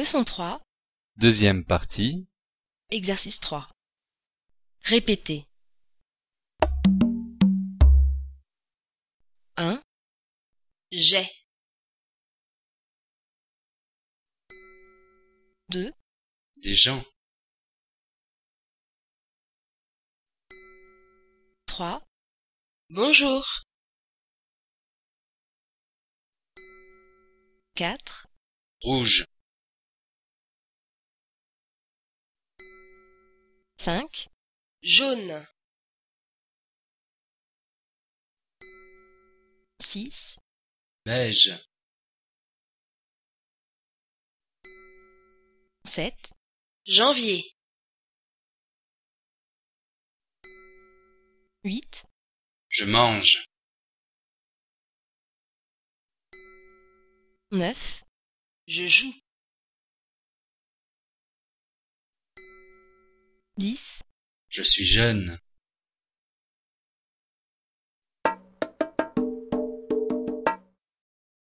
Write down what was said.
Leçon 3, Deuxième partie. exercice 3. Répétez. 1, j'ai. 2, Des gens, 3, bonjour. 4, rouges, 5, jaune. 6, beige, 7, janvier. 8, je mange, 9, je joue. 10, je suis jeune.